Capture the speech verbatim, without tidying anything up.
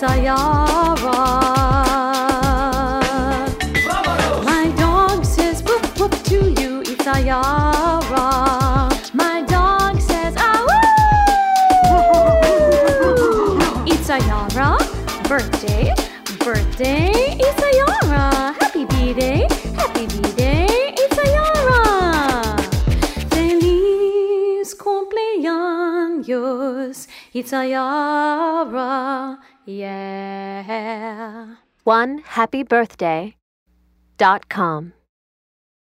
Itayara. My dog says whoop whoop to you, Itayara. My dog says ah woo. Itayara, birthday, birthday, Itayara. Happy B-Day, happy B-Day, Itayara. Feliz cumpleaños, Itayara. Yeah. one happy birthday dot com